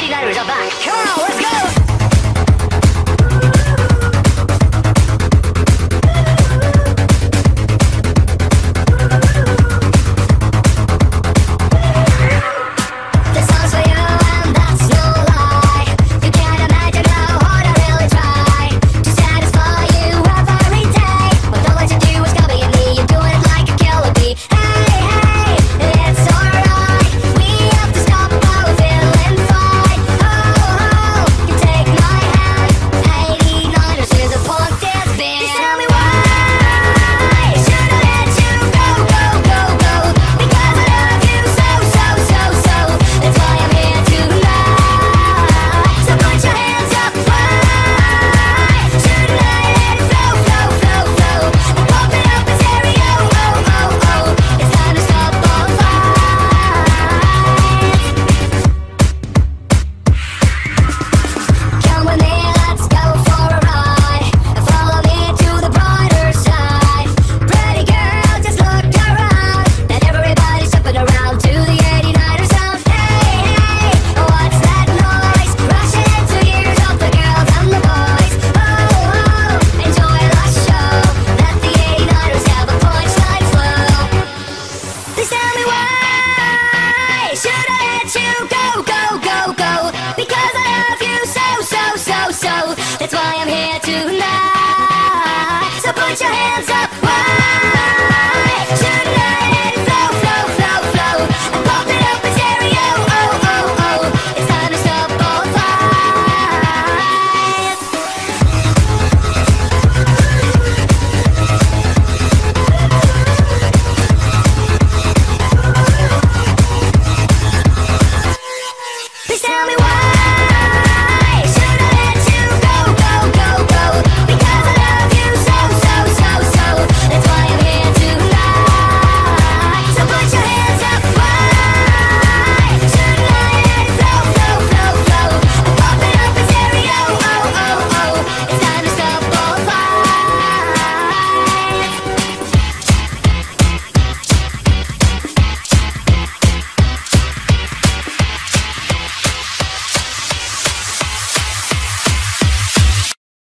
89ers are back. Come on, let's go! That's why I'm here tonight. So put your hands up. Why? Tonight and flow, flow, flow, flow. I'm pumping up the stereo. Oh, oh, oh. It's time to stop all fights. Please tell me why.